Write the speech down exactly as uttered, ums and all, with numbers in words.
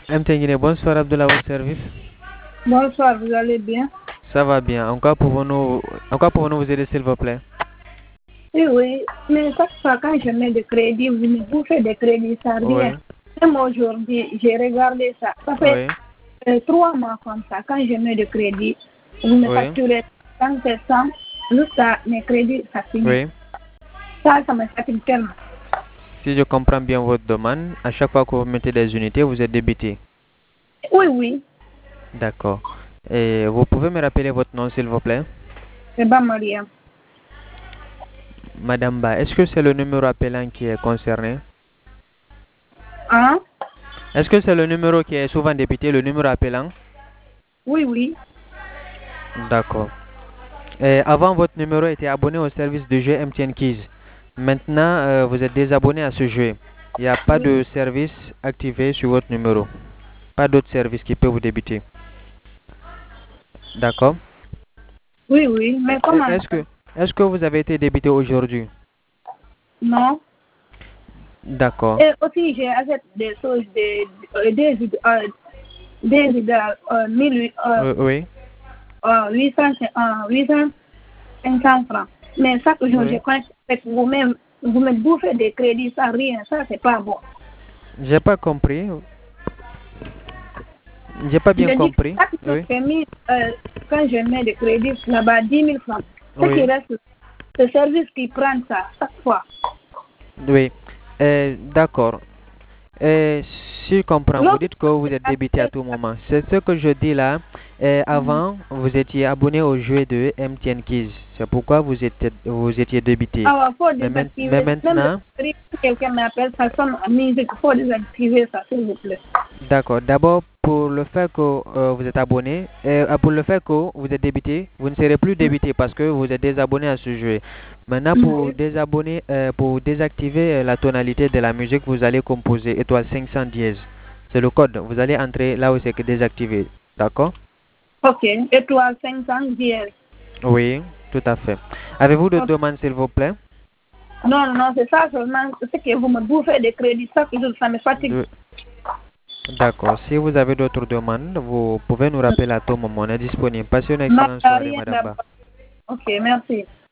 M T N Guinée, bonsoir Abdullah, votre service. Bonsoir, vous allez bien? Ça va bien. En quoi pouvons-nous en quoi pouvons-nous vous aider, s'il vous plaît? Oui, oui, mais chaque fois quand je mets des crédits, vous me bouffez des crédits, ça Oui, rien. Même aujourd'hui, j'ai regardé ça. Ça fait oui, euh, trois mois comme ça. Quand je mets des crédits, vous me oui, facturez cinq cents jusqu'à mes crédits, ça finit. oui. Ça, ça me fatigue tellement. Si je comprends bien votre demande, à chaque fois que vous mettez des unités, vous êtes débité. Oui, oui, D'accord. Et vous pouvez me rappeler votre nom, s'il vous plaît? c'est pas Maria. Madame Ba, est-ce que c'est le numéro appelant qui est concerné? Hein? Est-ce que c'est le numéro qui est souvent débité, le numéro appelant? Oui, oui. D'accord. Et avant, votre numéro était abonné au service de jeu M T N Keys. Maintenant, euh, vous êtes désabonné à ce jeu. Il n'y a pas Oui, de service activé sur votre numéro. Pas d'autre service qui peut vous débiter. D'accord? oui, oui. E- Mais e- comment Est-ce ça? que, est-ce que vous avez été débité aujourd'hui? Non. D'accord. Et aussi, j'ai acheté des choses, des, des, des, euh, des, euh, mille, euh, Oui, oui, euh, huit cents, euh, huit cents cinq cents francs. Mais chaque jour, je oui. connecte avec vous-même, vous me bouffez des crédits sans rien. Ça, c'est pas bon. J'ai pas compris. J'ai pas bien Je dis que compris. chaque jour, Oui, j'ai mis, euh, quand je mets des crédits là-bas, dix mille francs. Ce qui oui, reste, c'est le service qui prend ça chaque fois. oui. Euh, d'accord. Euh, si je comprends, vous L'autre dites que vous fois, êtes j'ai débité à acheté tout moment. C'est ce que je dis là. Euh, Mhm. avant, vous étiez abonné au jeu de M T N Keys. C'est pourquoi vous étiez, vous étiez débité. Alors, il faut Mais, main- mais désactiver. Même le maintenant, prix, si quelqu'un m'appelle, ça sonne en musique. Il faut désactiver ça, s'il vous plaît. d'accord. D'abord, pour le fait que euh, vous êtes abonné, euh, pour le fait que vous êtes débité, vous ne serez plus débité parce que vous êtes désabonné à ce jeu. Maintenant, pour Mhm. désabonner, euh, pour désactiver euh, la tonalité de la musique, vous allez composer étoile cinq cents dièse. C'est le code. Vous allez entrer là où c'est que désactivé. D'accord? Ok, étoile cinq cents dièse. Oui, tout à fait. Avez-vous d'autres Ok. demandes, s'il vous plaît? Non, non, c'est ça seulement. C'est que vous me bouffez des crédits chaque jour, ça me fatigue. De- D'accord. Si vous avez d'autres demandes, vous pouvez nous rappeler à tout moment. On est disponible. Passez une Non, excellente soirée, rien Madame Ba. d'abord. Ok, merci.